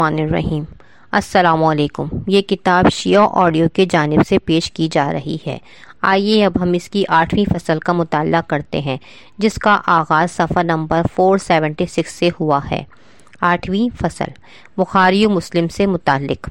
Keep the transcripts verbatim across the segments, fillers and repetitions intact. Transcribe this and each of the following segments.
الرحمن الرحیم۔ السلام علیکم۔ یہ کتاب شیعہ آڈیو کی جانب سے پیش کی جا رہی ہے۔ آئیے اب ہم اس کی آٹھویں فصل کا مطالعہ کرتے ہیں، جس کا آغاز صفحہ نمبر چار سو چھہتر سے ہوا ہے۔ آٹھویں فصل بخاری و مسلم سے متعلق۔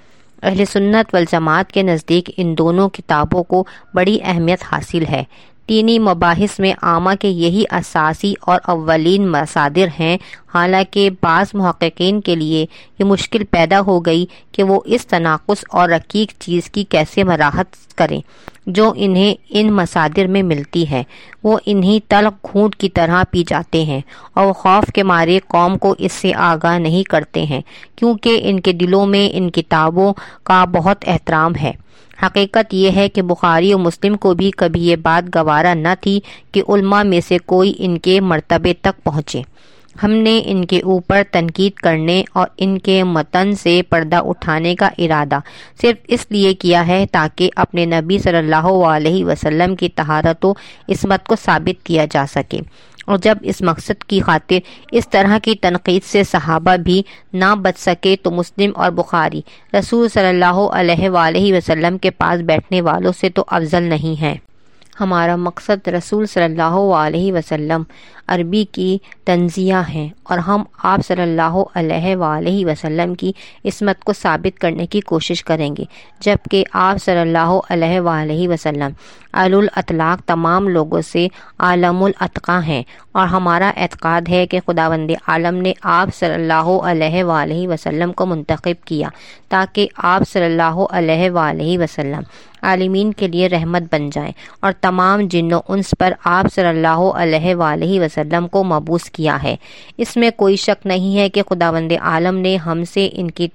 اہل سنت والجماعت کے نزدیک ان دونوں کتابوں کو بڑی اہمیت حاصل ہے۔ دینی مباحث میں عامہ کے یہی اساسی اور اولین مصادر ہیں، حالانکہ بعض محققین کے لیے یہ مشکل پیدا ہو گئی کہ وہ اس تناقض اور رقیق چیز کی کیسے مراعات کریں جو انہیں ان مصادر میں ملتی ہے۔ وہ انہی تلخ گھونٹ کی طرح پی جاتے ہیں اور خوف کے مارے قوم کو اس سے آگاہ نہیں کرتے ہیں، کیونکہ ان کے دلوں میں ان کتابوں کا بہت احترام ہے۔ حقیقت یہ ہے کہ بخاری و مسلم کو بھی کبھی یہ بات گوارا نہ تھی کہ علماء میں سے کوئی ان کے مرتبے تک پہنچے۔ ہم نے ان کے اوپر تنقید کرنے اور ان کے متن سے پردہ اٹھانے کا ارادہ صرف اس لیے کیا ہے تاکہ اپنے نبی صلی اللہ علیہ وسلم کی طہارت و عصمت کو ثابت کیا جا سکے، اور جب اس مقصد کی خاطر اس طرح کی تنقید سے صحابہ بھی نہ بچ سکے تو مسلم اور بخاری رسول صلی اللہ علیہ وآلہ وسلم کے پاس بیٹھنے والوں سے تو افضل نہیں ہیں۔ ہمارا مقصد رسول صلی اللہ علیہ وسلم عربی کی تنزیہ ہیں، اور ہم آپ صلی اللہ علیہ وآلہ وسلم کی عصمت کو ثابت کرنے کی کوشش کریں گے، جبکہ آپ صلی اللہ علیہ وآلہ وسلم اعلی الاطلاق تمام لوگوں سے عالم الاتقیٰ ہیں، اور ہمارا اعتقاد ہے کہ خداوند عالم نے آپ صلی اللہ علیہ وآلہ وسلم کو منتخب کیا تاکہ آپ صلی اللہ علیہ وآلہ وسلم عالمین کے لیے رحمت بن جائیں، اور تمام جن و انس پر آپ صلی اللہ علیہ وآلہ وسلم کو مبعوث کیا ہے۔ اس میں کوئی شک نہیں ہے کہ خداوند عالم نے ہم سے ان کی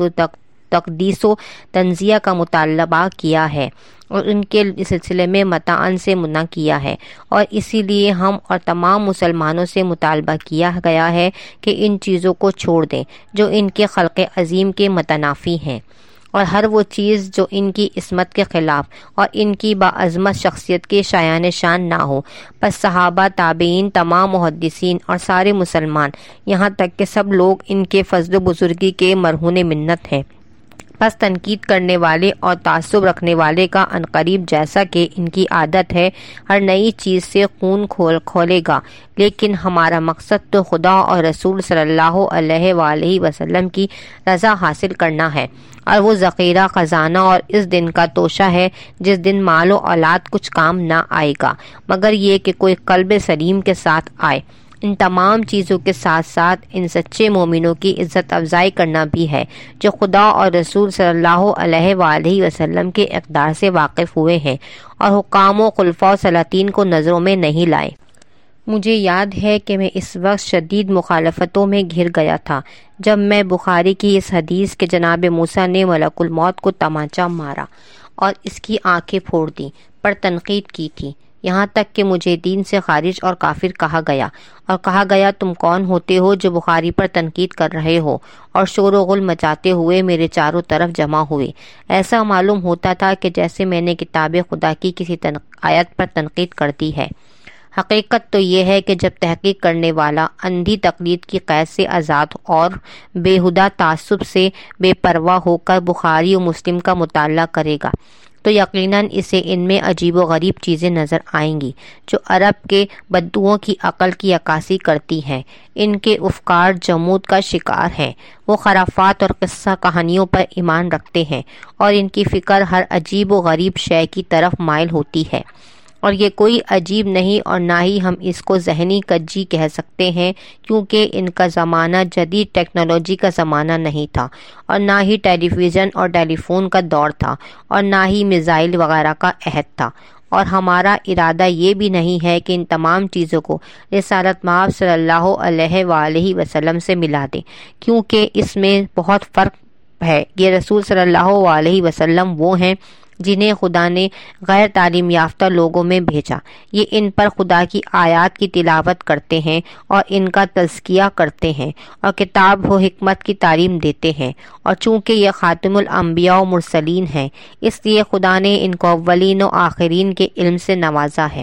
تقدیس و تنزیہ کا مطالبہ کیا ہے اور ان کے سلسلے میں متعن سے منع کیا ہے، اور اسی لیے ہم اور تمام مسلمانوں سے مطالبہ کیا گیا ہے کہ ان چیزوں کو چھوڑ دیں جو ان کے خلق عظیم کے متنافی ہیں، اور ہر وہ چیز جو ان کی عصمت کے خلاف اور ان کی باعظمت شخصیت کے شایان شان نہ ہو۔ پس صحابہ، تابعین، تمام محدثین اور سارے مسلمان، یہاں تک کہ سب لوگ ان کے فضل و بزرگی کے مرہون منت ہیں۔ پس تنقید کرنے والے اور تعصب رکھنے والے کا عنقریب جیسا کہ ان کی عادت ہے ہر نئی چیز سے خون کھول کھولے گا، لیکن ہمارا مقصد تو خدا اور رسول صلی اللہ علیہ وآلہ وسلم کی رضا حاصل کرنا ہے، اور وہ ذخیرہ خزانہ اور اس دن کا توشہ ہے جس دن مال و اولاد کچھ کام نہ آئے گا مگر یہ کہ کوئی قلب سلیم کے ساتھ آئے۔ ان تمام چیزوں کے ساتھ ساتھ ان سچے مومنوں کی عزت افزائی کرنا بھی ہے جو خدا اور رسول صلی اللہ علیہ وآلہ وسلم کے اقدار سے واقف ہوئے ہیں اور حکام و خلفاء و سلاطین کو نظروں میں نہیں لائے۔ مجھے یاد ہے کہ میں اس وقت شدید مخالفتوں میں گھر گیا تھا جب میں بخاری کی اس حدیث کہ جناب موسیٰ نے ملک الموت کو تمانچہ مارا اور اس کی آنکھیں پھوڑ دیں پر تنقید کی تھی، یہاں تک کہ مجھے دین سے خارج اور کافر کہا گیا، اور کہا گیا تم کون ہوتے ہو جو بخاری پر تنقید کر رہے ہو، اور شور و غل مچاتے ہوئے میرے چاروں طرف جمع ہوئے۔ ایسا معلوم ہوتا تھا کہ جیسے میں نے کتاب خدا کی کسی آیت پر تنقید کر دی ہے۔ حقیقت تو یہ ہے کہ جب تحقیق کرنے والا اندھی تقلید کی قید سے آزاد اور بےہودہ تعصب سے بے پرواہ ہو کر بخاری و مسلم کا مطالعہ کرے گا تو یقیناً اسے ان میں عجیب و غریب چیزیں نظر آئیں گی جو عرب کے بدوؤں کی عقل کی عکاسی کرتی ہیں۔ ان کے افکار جمود کا شکار ہیں، وہ خرافات اور قصہ کہانیوں پر ایمان رکھتے ہیں، اور ان کی فکر ہر عجیب و غریب شے کی طرف مائل ہوتی ہے، اور یہ کوئی عجیب نہیں اور نہ ہی ہم اس کو ذہنی کجی کہہ سکتے ہیں، کیونکہ ان کا زمانہ جدید ٹیکنالوجی کا زمانہ نہیں تھا، اور نہ ہی ٹیلی ویژن اور ٹیلی فون کا دور تھا، اور نہ ہی میزائل وغیرہ کا عہد تھا، اور ہمارا ارادہ یہ بھی نہیں ہے کہ ان تمام چیزوں کو رسالت مآب صلی اللہ علیہ وآلہ وسلم سے ملا دیں، کیونکہ اس میں بہت فرق ہے۔ یہ رسول صلی اللہ علیہ وسلم وہ ہیں جنہیں خدا نے غیر تعلیم یافتہ لوگوں میں بھیجا۔ یہ ان پر خدا کی آیات کی تلاوت کرتے ہیں اور ان کا تزکیہ کرتے ہیں اور کتاب و حکمت کی تعلیم دیتے ہیں، اور چونکہ یہ خاتم الانبیاء و مرسلین ہیں اس لیے خدا نے ان کو اولین و آخرین کے علم سے نوازا ہے۔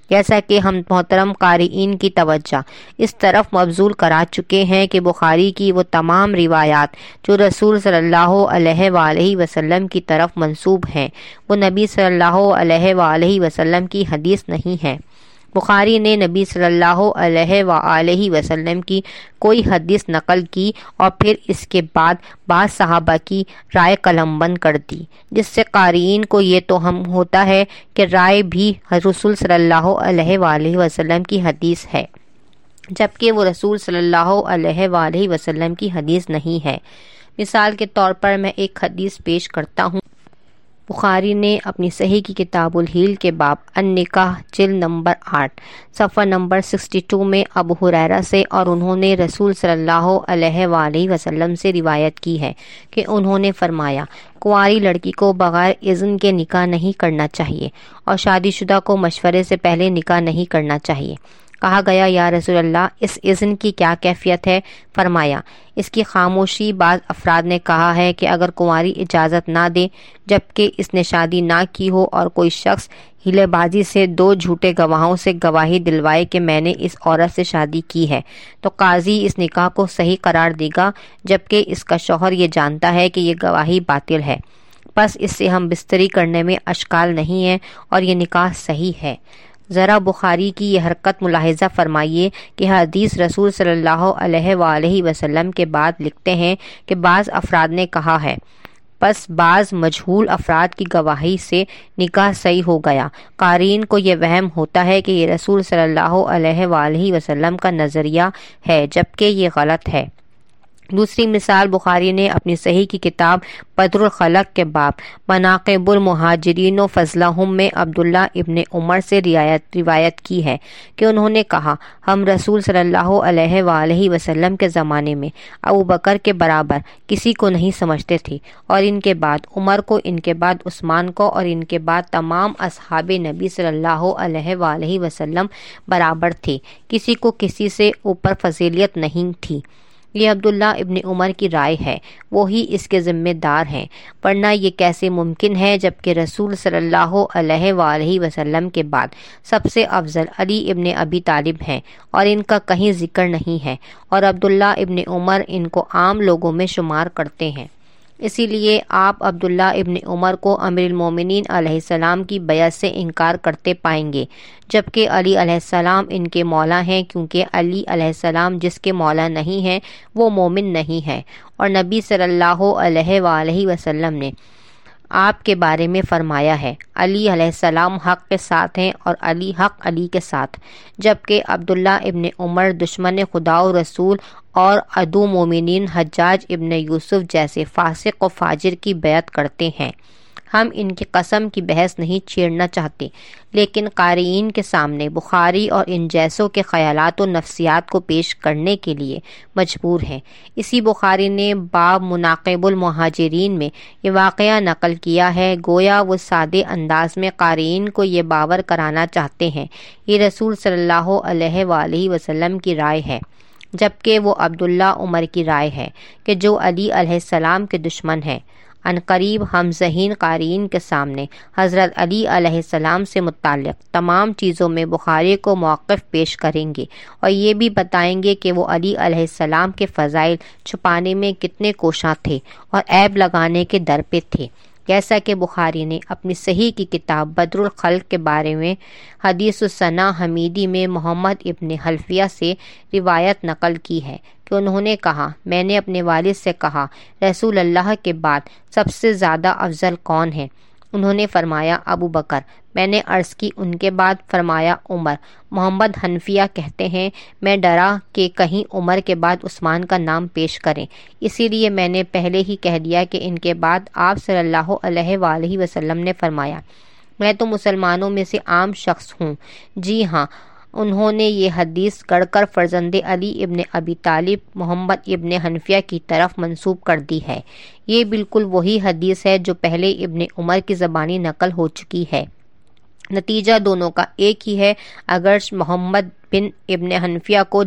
جیسا کہ ہم محترم قارئین کی توجہ اس طرف مبذول کرا چکے ہیں کہ بخاری کی وہ تمام روایات جو رسول صلی اللہ علیہ وآلہ وسلم کی طرف منسوب ہیں وہ نبی صلی اللہ علیہ وآلہ وسلم کی حدیث نہیں ہے۔ بخاری نے نبی صلی اللہ علیہ وآلہ وسلم کی کوئی حدیث نقل کی اور پھر اس کے بعد بعض صحابہ کی رائے قلم بند کر دی، جس سے قارئین کو یہ توہم ہوتا ہے کہ رائے بھی رسول صلی اللہ علیہ وآلہ وسلم کی حدیث ہے، جبکہ وہ رسول صلی اللہ علیہ وآلہ وسلم کی حدیث نہیں ہے۔ مثال کے طور پر میں ایک حدیث پیش کرتا ہوں۔ بخاری نے اپنی صحیح کی کتاب الحیل کے باب النکاح جلد نمبر آٹھ صفحہ نمبر باسٹھ میں ابو ہریرہ سے اور انہوں نے رسول صلی اللہ علیہ وآلہ وسلم سے روایت کی ہے کہ انہوں نے فرمایا، کنواری لڑکی کو بغیر اذن کے نکاح نہیں کرنا چاہیے اور شادی شدہ کو مشورے سے پہلے نکاح نہیں کرنا چاہیے۔ کہا گیا، یا رسول اللہ، اس اذن کی کیا کیفیت ہے؟ فرمایا، اس کی خاموشی۔ بعض افراد نے کہا ہے کہ اگر کنواری اجازت نہ دے جبکہ اس نے شادی نہ کی ہو اور کوئی شخص ہیلے بازی سے دو جھوٹے گواہوں سے گواہی دلوائے کہ میں نے اس عورت سے شادی کی ہے تو قاضی اس نکاح کو صحیح قرار دے گا، جبکہ اس کا شوہر یہ جانتا ہے کہ یہ گواہی باطل ہے، بس اس سے ہم بستری کرنے میں اشکال نہیں ہے اور یہ نکاح صحیح ہے۔ ذرا بخاری کی یہ حرکت ملاحظہ فرمائیے کہ حدیث رسول صلی اللہ علیہ وآلہ وسلم کے بعد لکھتے ہیں کہ بعض افراد نے کہا ہے، بس بعض مجہول افراد کی گواہی سے نکاح صحیح ہو گیا۔ قارئین کو یہ وہم ہوتا ہے کہ یہ رسول صلی اللہ علیہ وآلہ وسلم کا نظریہ ہے، جبکہ یہ غلط ہے۔ دوسری مثال، بخاری نے اپنی صحیح کی کتاب بدر الخلق کے باب مناقب المہاجرین و فضلہم میں عبداللہ ابن عمر سے روایت روایت کی ہے کہ انہوں نے کہا، ہم رسول صلی اللہ علیہ وآلہ وسلم کے زمانے میں ابو بکر کے برابر کسی کو نہیں سمجھتے تھے، اور ان کے بعد عمر کو، ان کے بعد عثمان کو، اور ان کے بعد تمام اصحاب نبی صلی اللہ علیہ وآلہ وسلم برابر تھے، کسی کو کسی سے اوپر فضیلت نہیں تھی۔ یہ عبداللہ ابن عمر کی رائے ہے، وہی اس کے ذمہ دار ہیں، ورنہ یہ کیسے ممکن ہے جبکہ رسول صلی اللہ علیہ وآلہ وسلم کے بعد سب سے افضل علی ابن ابی طالب ہیں اور ان کا کہیں ذکر نہیں ہے، اور عبداللہ ابن عمر ان کو عام لوگوں میں شمار کرتے ہیں۔ اسی لیے آپ عبداللہ ابن عمر کو امیر المومنین علیہ السلام کی بیعت سے انکار کرتے پائیں گے، جبکہ علی علیہ السلام ان کے مولا ہیں، کیونکہ علی علیہ السلام جس کے مولا نہیں ہیں وہ مومن نہیں ہے، اور نبی صلی اللہ علیہ وآلہ وسلم نے آپ کے بارے میں فرمایا ہے، علی علیہ السلام حق کے ساتھ ہیں اور علی حق علی کے ساتھ، جبکہ عبداللہ ابن عمر دشمن خدا و رسول اور عدو مومنین حجاج ابن یوسف جیسے فاسق و فاجر کی بیعت کرتے ہیں۔ ہم ان کی قسم کی بحث نہیں چھیڑنا چاہتے، لیکن قارئین کے سامنے بخاری اور ان جیسوں کے خیالات و نفسیات کو پیش کرنے کے لیے مجبور ہیں۔ اسی بخاری نے باب مناقب المہاجرین میں یہ واقعہ نقل کیا ہے، گویا وہ سادے انداز میں قارئین کو یہ باور کرانا چاہتے ہیں یہ رسول صلی اللہ علیہ وآلہ وسلم کی رائے ہے، جبکہ وہ عبداللہ عمر کی رائے ہے کہ جو علی علیہ السلام کے دشمن ہیں۔ عنقریب ہم ذہین قارئین کے سامنے حضرت علی علیہ السلام سے متعلق تمام چیزوں میں بخاری کو موقف پیش کریں گے اور یہ بھی بتائیں گے کہ وہ علی علیہ السلام کے فضائل چھپانے میں کتنے کوشاں تھے اور عیب لگانے کے در پہ تھے، جیسا کہ بخاری نے اپنی صحیح کی کتاب بدر الخلق کے بارے میں حدیث السنہ حمیدی میں محمد ابن حلفیہ سے روایت نقل کی ہے کہ انہوں نے کہا، میں نے اپنے والد سے کہا، رسول اللہ کے بعد سب سے زیادہ افضل کون ہے؟ انہوں نے فرمایا ابو بکر۔ میں نے عرض کی ان کے بعد؟ فرمایا عمر۔ محمد حنفیہ کہتے ہیں، میں ڈرا کہ کہیں عمر کے بعد عثمان کا نام پیش کریں، اسی لیے میں نے پہلے ہی کہہ دیا کہ ان کے بعد آپ صلی اللہ علیہ وآلہ وسلم نے فرمایا، میں تو مسلمانوں میں سے عام شخص ہوں۔ جی ہاں، انہوں نے یہ حدیث گڑھ کر فرزند علی ابن ابی طالب محمد ابن حنفیہ کی طرف منسوب کر دی ہے۔ یہ بالکل وہی حدیث ہے جو پہلے ابن عمر کی زبانی نقل ہو چکی ہے۔ نتیجہ دونوں کا ایک ہی ہے، اگرچہ محمد بن ابن حنفیہ کو در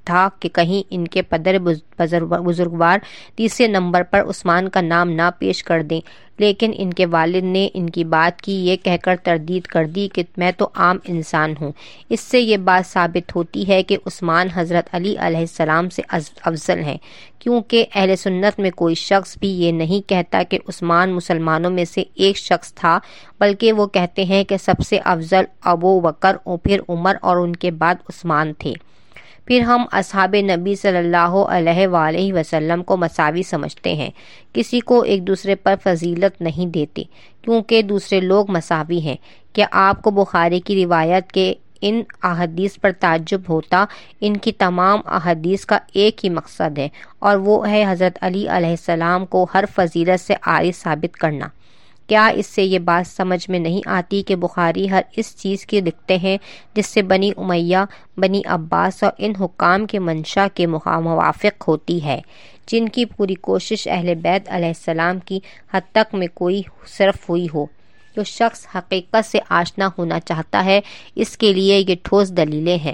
تھا کہ کہیں ان کے پدر بزرگوار تیسرے نمبر پر عثمان کا نام نہ پیش کر دیں، لیکن ان کے والد نے ان کی بات کی یہ کہہ کر تردید کر دی کہ میں تو عام انسان ہوں۔ اس سے یہ بات ثابت ہوتی ہے کہ عثمان حضرت علی علیہ السلام سے افضل ہیں، کیونکہ اہل سنت میں کوئی شخص بھی یہ نہیں کہتا کہ عثمان مسلمانوں میں سے ایک شخص تھا، بلکہ وہ کہتے ہیں کہ سب سے افضل ابو بکر اور پھر عمر اور ان کے بعد عثمان تھے۔ پھر ہم اصحاب نبی صلی اللہ علیہ وآلہ وسلم کو مساوی سمجھتے ہیں، کسی کو ایک دوسرے پر فضیلت نہیں دیتے، کیونکہ دوسرے لوگ مساوی ہیں۔ کیا آپ کو بخاری کی روایت کے ان احادیث پر تعجب ہوتا؟ ان کی تمام احادیث کا ایک ہی مقصد ہے، اور وہ ہے حضرت علی علیہ السلام کو ہر فضیلت سے عاری ثابت کرنا۔ کیا اس سے یہ بات سمجھ میں نہیں آتی کہ بخاری ہر اس چیز کی لکھتے ہیں جس سے بنی امیہ، بنی عباس اور ان حکام کے منشا کے موافق ہوتی ہے، جن کی پوری کوشش اہل بیت علیہ السلام کی حد تک میں کوئی صرف ہوئی ہو؟ جو شخص حقیقت سے آشنا ہونا چاہتا ہے، اس کے لیے یہ ٹھوس دلیلیں ہیں۔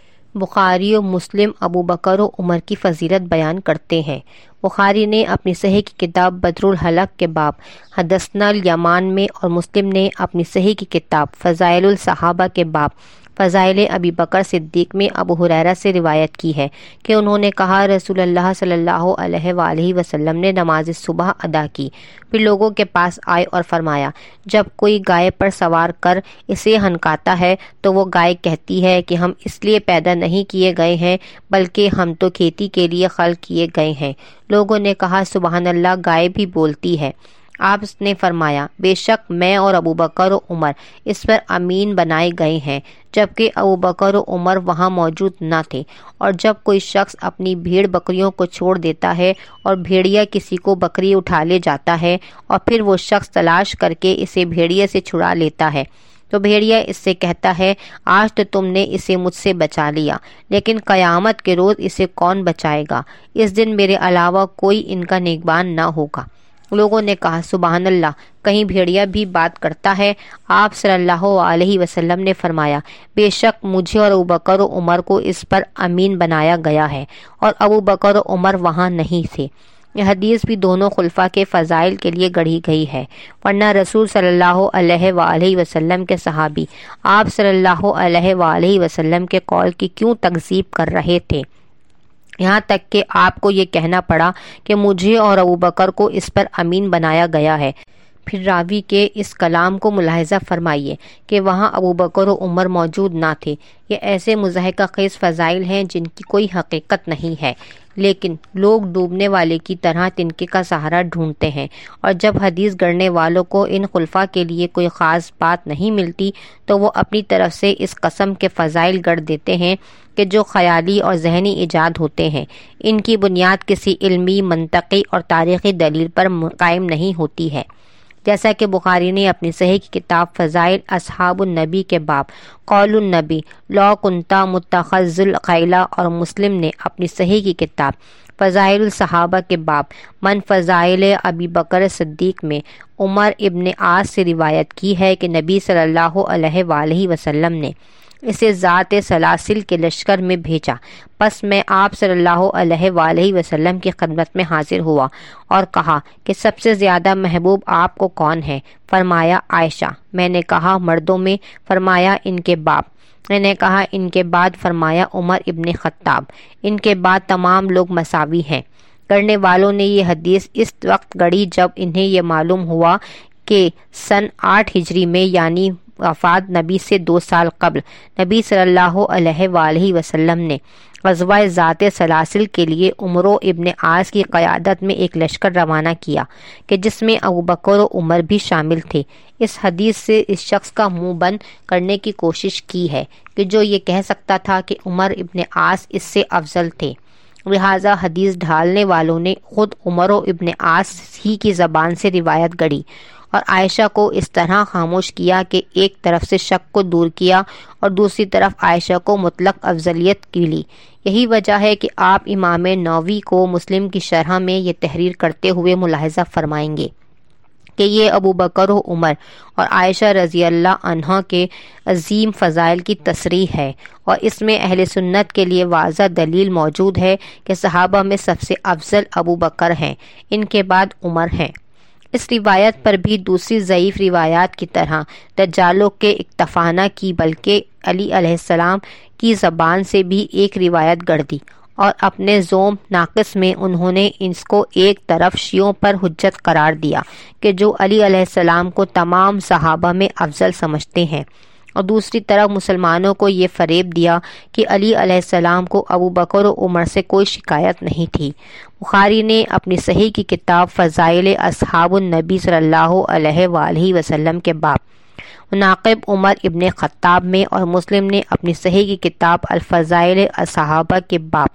بخاری و مسلم ابو بکر و عمر کی فضیلت بیان کرتے ہیں۔ بخاری نے اپنی صحیح کی کتاب بدر الحلق کے باب حدثنا الیمان میں، اور مسلم نے اپنی صحیح کی کتاب فضائل الصحابہ کے باب فضائل ابی بکر صدیق میں ابو ہریرہ سے روایت کی ہے کہ انہوں نے کہا، رسول اللہ صلی اللہ علیہ وآلہ وسلم نے نماز صبح ادا کی، پھر لوگوں کے پاس آئے اور فرمایا، جب کوئی گائے پر سوار کر اسے ہنکاتا ہے تو وہ گائے کہتی ہے کہ ہم اس لیے پیدا نہیں کیے گئے ہیں بلکہ ہم تو کھیتی کے لیے خلق کیے گئے ہیں۔ لوگوں نے کہا، سبحان اللہ، گائے بھی بولتی ہے؟ آپ نے فرمایا، بے شک میں اور ابو بکر و عمر اس پر امین بنائے گئے ہیں، جبکہ ابو بکر و عمر وہاں موجود نہ تھے۔ اور جب کوئی شخص اپنی بھیڑ بکریوں کو چھوڑ دیتا ہے اور بھیڑیا کسی کو بکری اٹھا لے جاتا ہے اور پھر وہ شخص تلاش کر کے اسے بھیڑیے سے چھڑا لیتا ہے، تو بھیڑیا اس سے کہتا ہے، آج تو تم نے اسے مجھ سے بچا لیا، لیکن قیامت کے روز اسے کون بچائے گا؟ اس دن میرے علاوہ کوئی ان کا نگہبان نہ ہوگا۔ لوگوں نے کہا، سبحان اللہ، کہیں بھیڑیا بھی بات کرتا ہے؟ آپ صلی اللہ علیہ وسلم نے فرمایا، بے شک مجھے اور ابو بکر و عمر کو اس پر امین بنایا گیا ہے، اور ابو بکر و عمر وہاں نہیں تھے۔ یہ حدیث بھی دونوں خلفاء کے فضائل کے لیے گڑھی گئی ہے، ورنہ رسول صلی اللہ علیہ وآلہ وسلم کے صحابی آپ صلی اللہ علیہ وآلہ وسلم کے قول کی کیوں تکذیب کر رہے تھے، یہاں تک کہ آپ کو یہ کہنا پڑا کہ مجھے اور ابو بکر کو اس پر امین بنایا گیا ہے۔ پھر راوی کے اس کلام کو ملاحظہ فرمائیے کہ وہاں ابو بکر و عمر موجود نہ تھے۔ یہ ایسے مضحکہ خیز فضائل ہیں جن کی کوئی حقیقت نہیں ہے، لیکن لوگ ڈوبنے والے کی طرح تنکے کا سہارا ڈھونڈتے ہیں، اور جب حدیث گڑھنے والوں کو ان خلفاء کے لیے کوئی خاص بات نہیں ملتی تو وہ اپنی طرف سے اس قسم کے فضائل گڑھ دیتے ہیں کہ جو خیالی اور ذہنی ایجاد ہوتے ہیں۔ ان کی بنیاد کسی علمی، منطقی اور تاریخی دلیل پر قائم نہیں ہوتی ہے، جیسا کہ بخاری نے اپنی صحیح کی کتاب فضائل اصحاب النبی کے باب قول النبی لو کنتا متخذ الخیلہ، اور مسلم نے اپنی صحیح کی کتاب فضائل الصحابہ کے باب من فضائل ابی بکر صدیق میں عمر ابن عاص سے روایت کی ہے کہ نبی صلی اللہ علیہ وآلہ وسلم نے اسے ذات سلاسل کے لشکر میں بھیجا۔ پس میں آپ صلی اللہ علیہ وآلہ وسلم کی خدمت میں حاضر ہوا اور کہا کہ سب سے زیادہ محبوب آپ کو کون ہے؟ فرمایا، عائشہ۔ میں نے کہا، مردوں میں؟ فرمایا، ان کے باپ۔ میں نے کہا، ان کے بعد؟ فرمایا، عمر ابن خطاب۔ ان کے بعد تمام لوگ مساوی ہیں۔ کرنے والوں نے یہ حدیث اس وقت گڑھی جب انہیں یہ معلوم ہوا کہ سن آٹھ ہجری میں، یعنی وفات نبی سے دو سال قبل، نبی صلی اللہ علیہ وآلہ وسلم نے غزوہ ذات سلاسل کے لیے عمرو ابن عاص کی قیادت میں ایک لشکر روانہ کیا کہ جس میں ابو بکر و عمر بھی شامل تھے۔ اس حدیث سے اس شخص کا منہ بند کرنے کی کوشش کی ہے کہ جو یہ کہہ سکتا تھا کہ عمر ابن عاص اس سے افضل تھے، لہٰذا حدیث ڈھالنے والوں نے خود عمر ابن عاص ہی کی زبان سے روایت گڑھی اور عائشہ کو اس طرح خاموش کیا کہ ایک طرف سے شک کو دور کیا اور دوسری طرف عائشہ کو مطلق افضلیت کی لی۔ یہی وجہ ہے کہ آپ امام نووی کو مسلم کی شرح میں یہ تحریر کرتے ہوئے ملاحظہ فرمائیں گے کہ یہ ابو بکر و عمر اور عائشہ رضی اللہ عنہا کے عظیم فضائل کی تصریح ہے، اور اس میں اہل سنت کے لیے واضح دلیل موجود ہے کہ صحابہ میں سب سے افضل ابو بکر ہیں، ان کے بعد عمر ہیں۔ اس روایت پر بھی دوسری ضعیف روایات کی طرح دجالوں کے اکتفا نہ کی، بلکہ علی علیہ السلام کی زبان سے بھی ایک روایت گڑھ دی، اور اپنے زوم ناقص میں انہوں نے اس کو ایک طرف شیعوں پر حجت قرار دیا کہ جو علی علیہ السلام کو تمام صحابہ میں افضل سمجھتے ہیں، اور دوسری طرف مسلمانوں کو یہ فریب دیا کہ علی علیہ السلام کو ابو بکر و عمر سے کوئی شکایت نہیں تھی۔ بخاری نے اپنی صحیح کی کتاب فضائل اصحاب النبی صلی اللہ علیہ وآلہ وسلم کے باب مناقب عمر ابن خطاب میں، اور مسلم نے اپنی صحیح کی کتاب الفضائل الصحابہ کے باب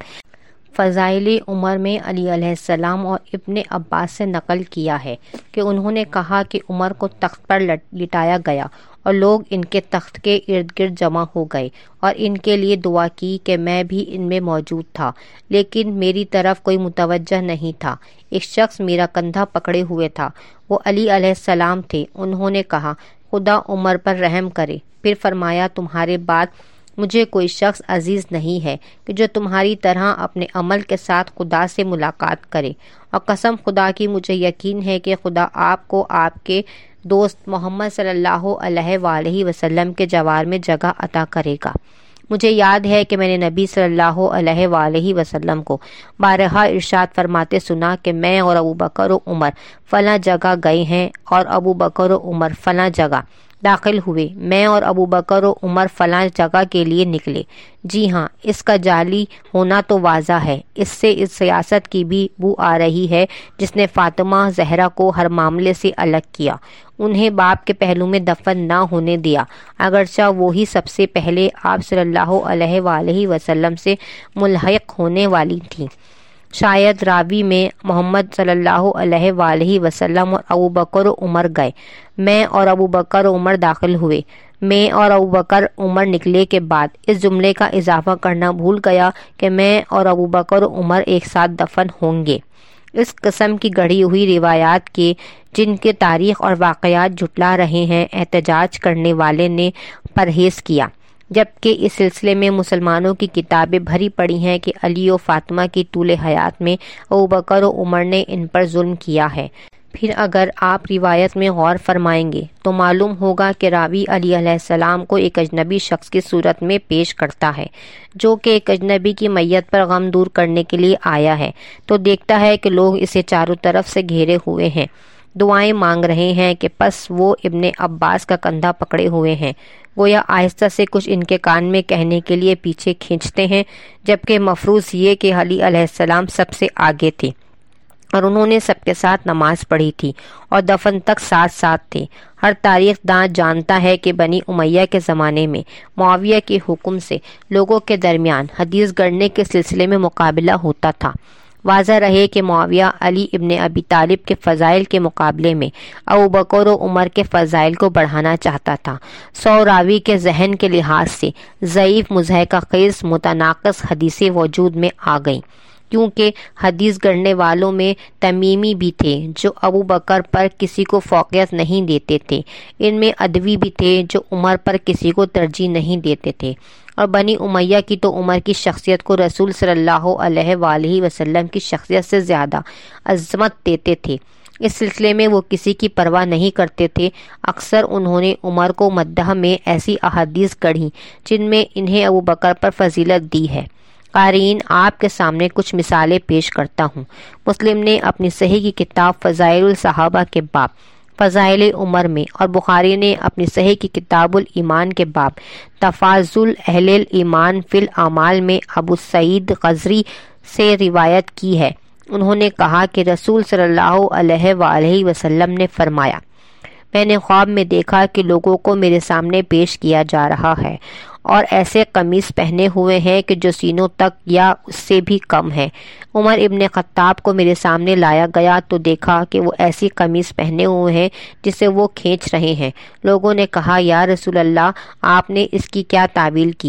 فضائل عمر میں علی علیہ السلام اور ابن عباس سے نقل کیا ہے کہ انہوں نے کہا کہ عمر کو تخت پر لٹایا گیا اور لوگ ان کے تخت کے ارد گرد جمع ہو گئے اور ان کے لیے دعا کی کہ میں بھی ان میں موجود تھا، لیکن میری طرف کوئی متوجہ نہیں تھا۔ ایک شخص میرا کندھا پکڑے ہوئے تھا، وہ علی علیہ السلام تھے۔ انہوں نے کہا خدا عمر پر رحم کرے۔ پھر فرمایا تمہارے بعد مجھے کوئی شخص عزیز نہیں ہے کہ جو تمہاری طرح اپنے عمل کے ساتھ خدا سے ملاقات کرے، اور قسم خدا کی مجھے یقین ہے کہ خدا آپ کو آپ کے دوست محمد صلی اللہ علیہ وآلہ وسلم کے جوار میں جگہ عطا کرے گا۔ مجھے یاد ہے کہ میں نے نبی صلی اللہ علیہ وآلہ وسلم کو بارہا ارشاد فرماتے سنا کہ میں اور ابو بکر و عمر فلاں جگہ گئے ہیں اور ابو بکر و عمر فلاں جگہ داخل ہوئے، میں اور ابو بکر و عمر فلاں جگہ کے لیے نکلے۔ جی ہاں، اس کا جعلی ہونا تو واضح ہے، اس سے اس سیاست کی بھی بو آ رہی ہے جس نے فاطمہ زہرا کو ہر معاملے سے الگ کیا، انہیں باپ کے پہلو میں دفن نہ ہونے دیا، اگرچہ وہی سب سے پہلے آپ صلی اللہ علیہ وآلہ وسلم سے ملحق ہونے والی تھیں۔ شاید راوی میں محمد صلی اللہ علیہ وآلہ وسلم اور ابو بکر و عمر گئے، میں اور ابو بکر و عمر داخل ہوئے، میں اور ابو بکر عمر نکلے کے بعد اس جملے کا اضافہ کرنا بھول گیا کہ میں اور ابو بکر و عمر ایک ساتھ دفن ہوں گے۔ اس قسم کی گڑھی ہوئی روایات کے جن کے تاریخ اور واقعات جھٹلا رہے ہیں، احتجاج کرنے والے نے پرہیز کیا، جبکہ اس سلسلے میں مسلمانوں کی کتابیں بھری پڑی ہیں کہ علی و فاطمہ کی طول حیات میں ابو بکر و عمر نے ان پر ظلم کیا ہے۔ پھر اگر آپ روایت میں غور فرمائیں گے تو معلوم ہوگا کہ راوی علی علیہ السلام کو ایک اجنبی شخص کی صورت میں پیش کرتا ہے، جو کہ ایک اجنبی کی میت پر غم دور کرنے کے لیے آیا ہے، تو دیکھتا ہے کہ لوگ اسے چاروں طرف سے گھیرے ہوئے ہیں، دعائیں مانگ رہے ہیں کہ پس وہ ابن عباس کا کندھا پکڑے ہوئے ہیں، گویا آہستہ سے کچھ ان کے کان میں کہنے کے لیے پیچھے کھینچتے ہیں، جبکہ مفروض یہ کہ علی علیہ السلام سب سے آگے تھے اور انہوں نے سب کے ساتھ نماز پڑھی تھی اور دفن تک ساتھ ساتھ تھے۔ ہر تاریخ داں جانتا ہے کہ بنی امیہ کے زمانے میں معاویہ کے حکم سے لوگوں کے درمیان حدیث گڑھنے کے سلسلے میں مقابلہ ہوتا تھا۔ واضح رہے کہ معاویہ علی ابن ابی طالب کے فضائل کے مقابلے میں ابو بکر و عمر کے فضائل کو بڑھانا چاہتا تھا۔ سو راوی کے ذہن کے لحاظ سے ضعیف مضحکہ خیز متناقض حدیثیں وجود میں آ گئیں، کیونکہ حدیث گڑھنے والوں میں تمیمی بھی تھے جو ابو بکر پر کسی کو فوقیت نہیں دیتے تھے، ان میں ادوی بھی تھے جو عمر پر کسی کو ترجیح نہیں دیتے تھے، اور بنی امیہ کی تو عمر کی شخصیت کو رسول صلی اللہ علیہ وآلہ وسلم کی شخصیت سے زیادہ عظمت دیتے تھے۔ اس سلسلے میں وہ کسی کی پرواہ نہیں کرتے تھے۔ اکثر انہوں نے عمر کو مدح میں ایسی احادیث گڑھی جن میں انہیں ابو بکر پر فضیلت دی ہے۔ قارئین، آپ کے سامنے کچھ مثالیں پیش کرتا ہوں۔ مسلم نے اپنی صحیح کی کتاب فضائل الصحابہ کے باب فضائل عمر میں، اور بخاری نے اپنی صحیح کی کتاب الایمان کے باب تفاضل اہل الایمان فی الاعمال میں ابو سعید خضری سے روایت کی ہے۔ انہوں نے کہا کہ رسول صلی اللہ علیہ وآلہ وسلم نے فرمایا، میں نے خواب میں دیکھا کہ لوگوں کو میرے سامنے پیش کیا جا رہا ہے اور ایسے قمیص پہنے ہوئے ہیں کہ جو سینوں تک یا اس سے بھی کم ہے۔ عمر ابن خطاب کو میرے سامنے لایا گیا تو دیکھا کہ وہ ایسی قمیص پہنے ہوئے ہیں جسے وہ کھینچ رہے ہیں۔ لوگوں نے کہا، یا رسول اللہ، آپ نے اس کی کیا تعویل کی؟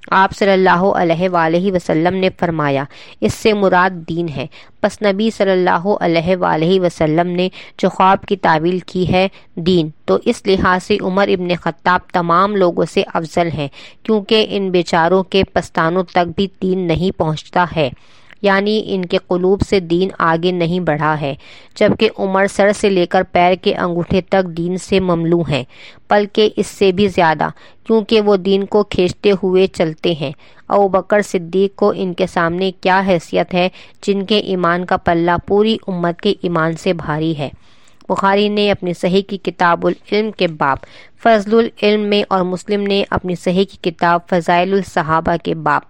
آپ صلی اللہ علیہ وآلہ وسلم نے فرمایا اس سے مراد دین ہے۔ پس نبی صلی اللہ علیہ وآلہ وسلم نے جو خواب کی تعبیر کی ہے دین، تو اس لحاظ سے عمر ابن خطاب تمام لوگوں سے افضل ہیں، کیونکہ ان بیچاروں کے پستانوں تک بھی دین نہیں پہنچتا ہے، یعنی ان کے قلوب سے دین آگے نہیں بڑھا ہے، جبکہ عمر سر سے لے کر پیر کے انگوٹھے تک دین سے مملو ہیں، بلکہ اس سے بھی زیادہ، کیونکہ وہ دین کو کھینچتے ہوئے چلتے ہیں۔ ابوبکر صدیق کو ان کے سامنے کیا حیثیت ہے جن کے ایمان کا پلہ پوری امت کے ایمان سے بھاری ہے۔ بخاری نے اپنی صحیح کی کتاب العلم کے باب فضل العلم میں اور مسلم نے اپنی صحیح کی کتاب فضائل الصحابہ کے باب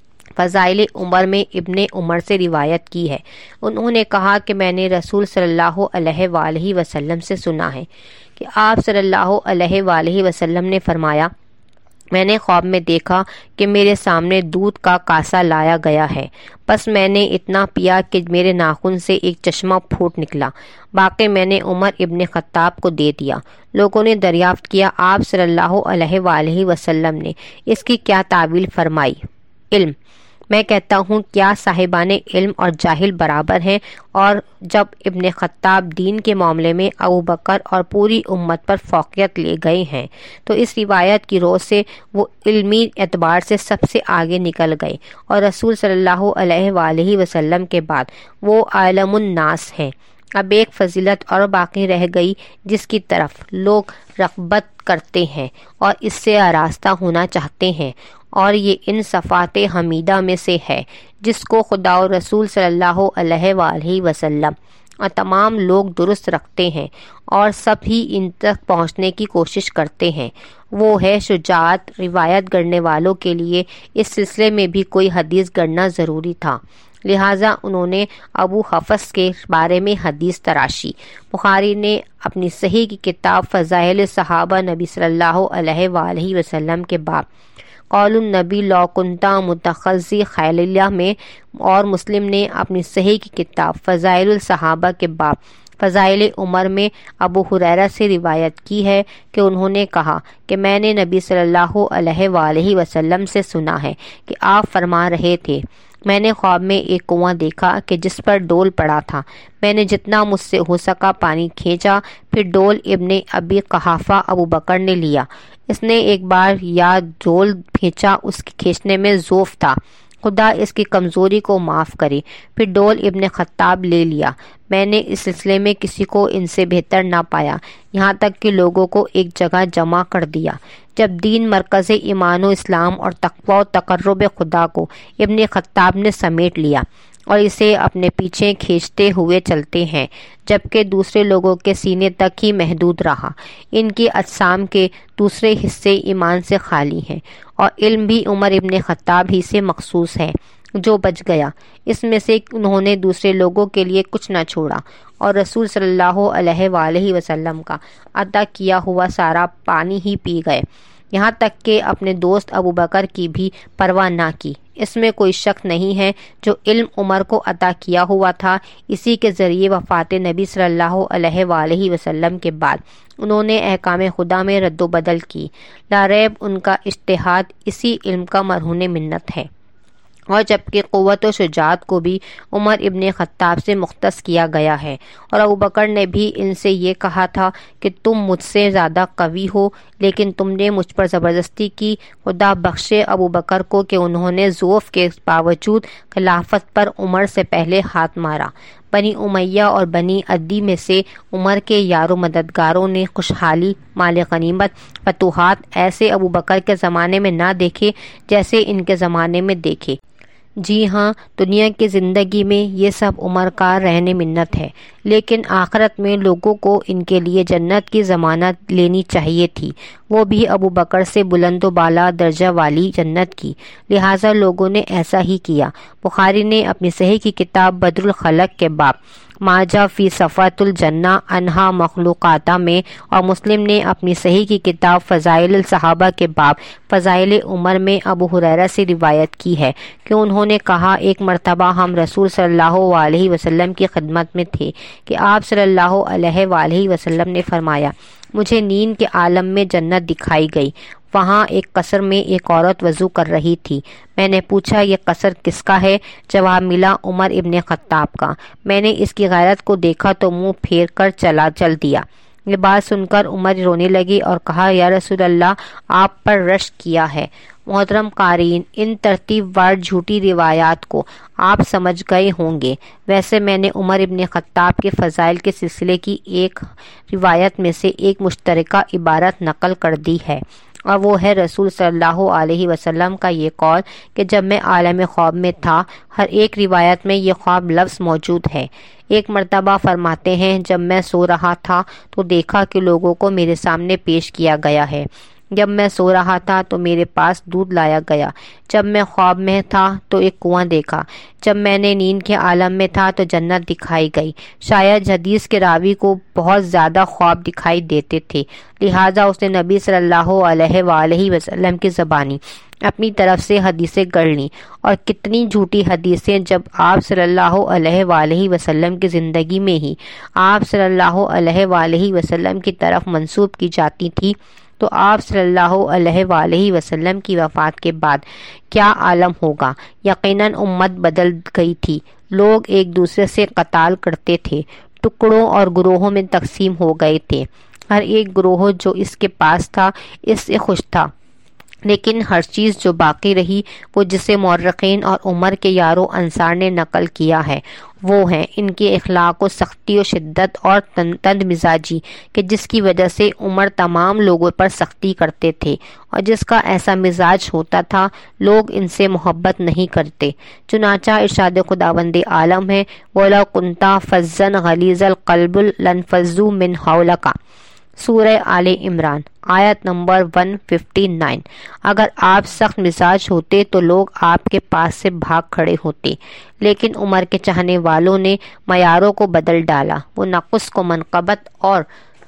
فضائل عمر میں ابن عمر سے روایت کی ہے۔ انہوں نے کہا کہ میں نے رسول صلی اللہ علیہ وآلہ وسلم سے سنا ہے کہ آپ صلی اللہ علیہ وآلہ وسلم نے فرمایا، میں نے خواب میں دیکھا کہ میرے سامنے دودھ کا کاسا لایا گیا ہے، بس میں نے اتنا پیا کہ میرے ناخن سے ایک چشمہ پھوٹ نکلا، باقی میں نے عمر ابن خطاب کو دے دیا۔ لوگوں نے دریافت کیا آپ صلی اللہ علیہ وآلہ وسلم نے اس کی کیا تعبیر فرمائی؟ علم۔ میں کہتا ہوں کیا صاحبان علم اور جاہل برابر ہیں؟ اور جب ابن خطاب دین کے معاملے میں ابوبکر اور پوری امت پر فوقیت لے گئے ہیں تو اس روایت کی روح سے وہ علمی اعتبار سے سب سے آگے نکل گئے، اور رسول صلی اللہ علیہ وآلہ وسلم کے بعد وہ عالم الناس ہیں۔ اب ایک فضیلت اور باقی رہ گئی جس کی طرف لوگ رغبت کرتے ہیں اور اس سے آراستہ ہونا چاہتے ہیں، اور یہ ان صفات حمیدہ میں سے ہے جس کو خدا و رسول صلی اللہ علیہ وآلہ وسلم اور تمام لوگ درست رکھتے ہیں اور سب ہی ان تک پہنچنے کی کوشش کرتے ہیں۔ وہ ہے شجاعت۔ روایت گڑھنے والوں کے لیے اس سلسلے میں بھی کوئی حدیث گڑھنا ضروری تھا، لہٰذا انہوں نے ابو حفص کے بارے میں حدیث تراشی۔ بخاری نے اپنی صحیح کی کتاب فضائل صحابہ نبی صلی اللہ علیہ وآلہ وسلم کے باب قول النبی لو کنتا متخذی خلیلہ میں، اور مسلم نے اپنی صحیح کی کتاب فضائل الصحابہ کے باب فضائل عمر میں ابو ہریرہ سے روایت کی ہے کہ انہوں نے کہا کہ میں نے نبی صلی اللہ علیہ وآلہ وسلم سے سنا ہے کہ آپ فرما رہے تھے، میں نے خواب میں ایک کنواں دیکھا کہ جس پر ڈول پڑا تھا، میں نے جتنا مجھ سے ہو سکا پانی کھینچا، پھر ڈول ابن ابی قحافہ ابو بکر نے لیا۔ اس نے ایک بار یا ڈول کھینچا، اس کے کھینچنے میں ضعف تھا، خدا اس کی کمزوری کو معاف کرے۔ پھر ڈول ابن خطاب لے لیا۔ میں نے اس سلسلے میں کسی کو ان سے بہتر نہ پایا، یہاں تک کہ لوگوں کو ایک جگہ جمع کر دیا۔ جب دین مرکز ایمان و اسلام اور تقوی و تقرب خدا کو ابن خطاب نے سمیٹ لیا اور اسے اپنے پیچھے کھینچتے ہوئے چلتے ہیں، جبکہ دوسرے لوگوں کے سینے تک ہی محدود رہا۔ ان کی اجسام کے دوسرے حصے ایمان سے خالی ہیں، اور علم بھی عمر ابن خطاب ہی سے مخصوص ہے جو بچ گیا۔ اس میں سے انہوں نے دوسرے لوگوں کے لیے کچھ نہ چھوڑا، اور رسول صلی اللہ علیہ وآلہ وسلم کا عطا کیا ہوا سارا پانی ہی پی گئے، یہاں تک کہ اپنے دوست ابو بکر کی بھی پرواہ نہ کی۔ اس میں کوئی شک نہیں ہے جو علم عمر کو عطا کیا ہوا تھا، اسی کے ذریعے وفات نبی صلی اللہ علیہ وآلہ وسلم کے بعد انہوں نے احکام خدا میں رد و بدل کی۔ لا ریب ان کا اجتہاد اسی علم کا مرہون منت ہے، اور جبکہ قوت و شجاعت کو بھی عمر ابن خطاب سے مختص کیا گیا ہے، اور ابوبکر نے بھی ان سے یہ کہا تھا کہ تم مجھ سے زیادہ قوی ہو، لیکن تم نے مجھ پر زبردستی کی۔ خدا بخشے ابوبکر کو کہ انہوں نے ضعف کے باوجود خلافت پر عمر سے پہلے ہاتھ مارا۔ بنی امیہ اور بنی عدی میں سے عمر کے یار و مددگاروں نے خوشحالی، مال غنیمت، فتوحات ایسے ابوبکر کے زمانے میں نہ دیکھے جیسے ان کے زمانے میں دیکھے۔ جی ہاں، دنیا کی زندگی میں یہ سب عمر کا رہن منت ہے، لیکن آخرت میں لوگوں کو ان کے لیے جنت کی ضمانت لینی چاہیے تھی، وہ بھی ابو بکر سے بلند و بالا درجہ والی جنت کی، لہٰذا لوگوں نے ایسا ہی کیا۔ بخاری نے اپنی صحیح کی کتاب بدر الخلق کے باب ما جاء فی صفات الجنہ انہا مخلوقاتہ میں، اور مسلم نے اپنی صحیح کی کتاب فضائل الصحابہ کے باب فضائل عمر میں ابو ہریرہ سے روایت کی ہے کہ انہوں نے کہا ایک مرتبہ ہم رسول صلی اللہ علیہ وسلم کی خدمت میں تھے کہ آپ صلی اللہ علیہ وآلہ وسلم نے فرمایا، مجھے نیند کے عالم میں جنت دکھائی گئی، وہاں ایک قصر میں ایک عورت وضو کر رہی تھی۔ میں نے پوچھا یہ قصر کس کا ہے؟ جواب ملا عمر ابن خطاب کا۔ میں نے اس کی غیرت کو دیکھا تو منہ پھیر کر چلا چل دیا۔ یہ بات سن کر عمر رونے لگی اور کہا یا رسول اللہ آپ پر رشک کیا ہے۔ محترم قارئین، ان ترتیب وار جھوٹی روایات کو آپ سمجھ گئے ہوں گے۔ ویسے میں نے عمر ابن خطاب کے فضائل کے سلسلے کی ایک روایت میں سے ایک مشترکہ عبارت نقل کر دی ہے، اور وہ ہے رسول صلی اللہ علیہ وسلم کا یہ قول کہ جب میں عالم خواب میں تھا، ہر ایک روایت میں یہ خواب لفظ موجود ہے۔ ایک مرتبہ فرماتے ہیں جب میں سو رہا تھا تو دیکھا کہ لوگوں کو میرے سامنے پیش کیا گیا ہے۔ جب میں سو رہا تھا تو میرے پاس دودھ لایا گیا۔ جب میں خواب میں تھا تو ایک کنواں دیکھا۔ جب میں نے نیند کے عالم میں تھا تو جنت دکھائی گئی۔ شاید حدیث کے راوی کو بہت زیادہ خواب دکھائی دیتے تھے، لہٰذا اس نے نبی صلی اللہ علیہ وآلہ وسلم کی زبانی اپنی طرف سے حدیثیں گڑھ لیں، اور کتنی جھوٹی حدیثیں جب آپ صلی اللہ علیہ وآلہ وسلم کی زندگی میں ہی آپ صلی اللہ علیہ وآلہ وسلم کی طرف منسوب کی جاتی تھی، تو آپ صلی اللہ علیہ وآلہ وسلم کی وفات کے بعد کیا عالم ہوگا۔ یقیناً امت بدل گئی تھی، لوگ ایک دوسرے سے قتال کرتے تھے، ٹکڑوں اور گروہوں میں تقسیم ہو گئے تھے۔ ہر ایک گروہ جو اس کے پاس تھا اس سے خوش تھا، لیکن ہر چیز جو باقی رہی وہ جسے مورخین اور عمر کے یاروں انصار نے نقل کیا ہے وہ ہیں ان کے اخلاق و سختی و شدت اور تند مزاجی، کہ جس کی وجہ سے عمر تمام لوگوں پر سختی کرتے تھے، اور جس کا ایسا مزاج ہوتا تھا لوگ ان سے محبت نہیں کرتے۔ چنانچہ ارشاد خداوند عالم ہے وَلَوْ كُنْتَ فَظًّا غَلِيظَ الْقَلْبِ لَانفَضُّوا مِنْ حَوْلِكَ، سورہ آل عمران آیت نمبر ایک سو اناسی۔ اگر آپ سخت مزاج ہوتے تو لوگ آپ کے پاس سے بھاگ کھڑے ہوتے، لیکن عمر کے چاہنے والوں نے معیاروں کو بدل ڈالا۔ وہ نقص کو منقبت اور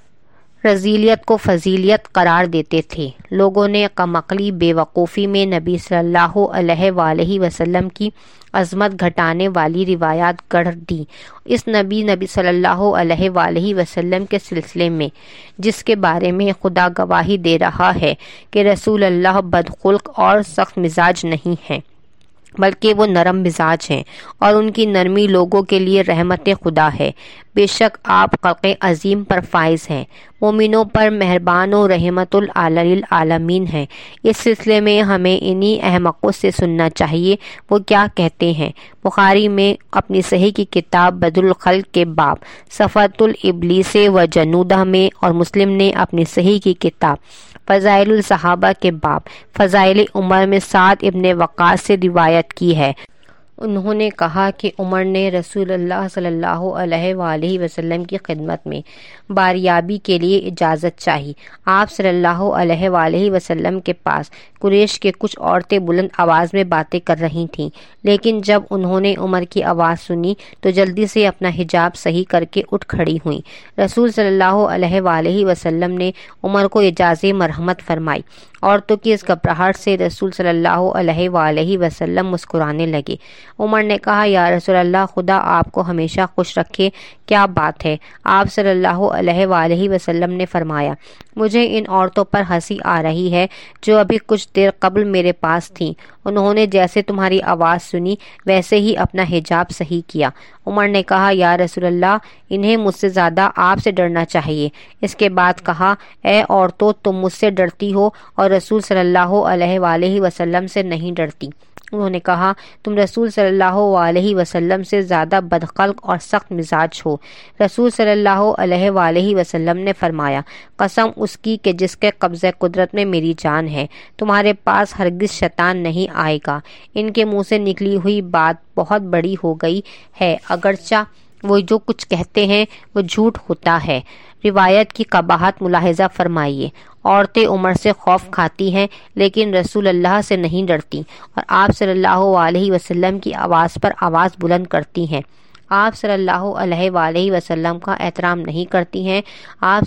رذیلیت کو فضیلیت قرار دیتے تھے۔ لوگوں نے کم عقلی بے وقوفی میں نبی صلی اللہ علیہ وآلہ وسلم کی عظمت گھٹانے والی روایات گڑھ دی اس نبی نبی صلی اللہ علیہ وآلہ وسلم کے سلسلے میں، جس کے بارے میں خدا گواہی دے رہا ہے کہ رسول اللہ بدخلق اور سخت مزاج نہیں ہیں، بلکہ وہ نرم مزاج ہیں، اور ان کی نرمی لوگوں کے لیے رحمت خدا ہے۔ بے شک آپ خلق عظیم پر فائز ہیں، مومنوں پر مہربان و رحمت للعالمین ہیں۔ اس سلسلے میں ہمیں انہی احمقوں سے سننا چاہیے، وہ کیا کہتے ہیں۔ بخاری میں اپنی صحیح کی کتاب بدل الخلق کے باب صفۃ الابلیس و جنودہ میں، اور مسلم نے اپنی صحیح کی کتاب فضائل الصحابہ کے باب فضائل عمر میں سعد ابن وقاص سے روایت کی ہے۔ انہوں نے کہا کہ عمر نے رسول اللہ صلی اللہ علیہ وآلہ وسلم کی خدمت میں باریابی کے لیے اجازت چاہی۔ آپ صلی اللہ علیہ وآلہ وسلم کے پاس قریش کے کچھ عورتیں بلند آواز میں باتیں کر رہی تھیں، لیکن جب انہوں نے عمر کی آواز سنی تو جلدی سے اپنا حجاب صحیح کر کے اٹھ کھڑی ہوئیں۔ رسول صلی اللہ علیہ وآلہ وسلم نے عمر کو اجازت مرحمت فرمائی۔ عورتوں کی اس گھبراہٹ سے رسول صلی اللہ علیہ وآلہ وسلم مسکرانے لگے۔ عمر نے کہا یا رسول اللہ خدا آپ کو ہمیشہ خوش رکھے، کیا بات ہے؟ آپ صلی اللہ علیہ وآلہ وسلم نے فرمایا مجھے ان عورتوں پر ہنسی آ رہی ہے جو ابھی کچھ دیر قبل میرے پاس تھیں، انہوں نے جیسے تمہاری آواز سنی ویسے ہی اپنا حجاب صحیح کیا۔ عمر نے کہا یا رسول اللہ انہیں مجھ سے زیادہ آپ سے ڈرنا چاہیے۔ اس کے بعد کہا اے عورتوں تم مجھ سے ڈرتی ہو اور رسول صلی اللہ علیہ وآلہ وسلم سے نہیں ڈرتی۔ انہوں نے کہا تم رسول صلی اللہ علیہ وسلم سے زیادہ بدخلق اور سخت مزاج ہو۔ رسول صلی اللہ علیہ وآلہ وسلم نے فرمایا قسم اس کی کہ جس کے قبضہ قدرت میں میری جان ہے، تمہارے پاس ہرگز شیطان نہیں آئے گا۔ ان کے منہ سے نکلی ہوئی بات بہت بڑی ہو گئی ہے، اگرچہ وہ جو کچھ کہتے ہیں وہ جھوٹ ہوتا ہے۔ روایت کی قباحت ملاحظہ فرمائیے۔ عورتیں عمر سے خوف کھاتی ہیں لیکن رسول اللہ سے نہیں ڈرتی، اور آپ صلی اللہ علیہ وسلم کی آواز پر آواز بلند کرتی ہیں۔ آپ صلی اللہ علیہ وآلہ وسلم کا احترام نہیں کرتی ہیں۔ آپ